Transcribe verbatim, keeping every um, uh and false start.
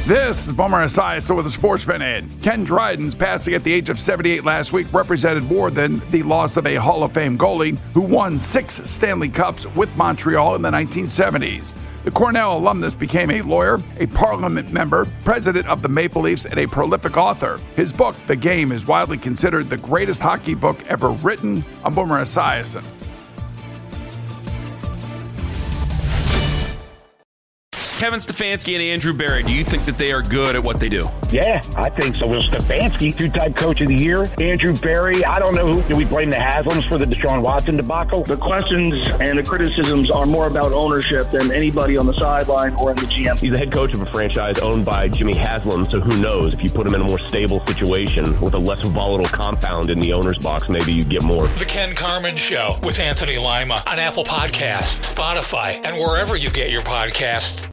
This is Boomer Esiason with a Sports Minute. Ken Dryden's passing at the age of seventy-eight last week represented more than the loss of a Hall of Fame goalie who won six Stanley Cups with Montreal in the nineteen seventies. The Cornell alumnus became a lawyer, a parliament member, president of the Maple Leafs, and a prolific author. His book, The Game, is widely considered the greatest hockey book ever written. I'm Boomer Esiason. Kevin Stefanski and Andrew Barry, do you think that they are good at what they do? Yeah, I think so. Will Stefanski, two-time coach of the year. Andrew Barry, I don't know who. Do we blame the Haslams for the Deshaun Watson debacle? The questions and the criticisms are more about ownership than anybody on the sideline or in the G M. He's the head coach of a franchise owned by Jimmy Haslam, so who knows? If you put him in a more stable situation with a less volatile compound in the owner's box, maybe you get more. The Ken Carman Show with Anthony Lima on Apple Podcasts, Spotify, and wherever you get your podcasts.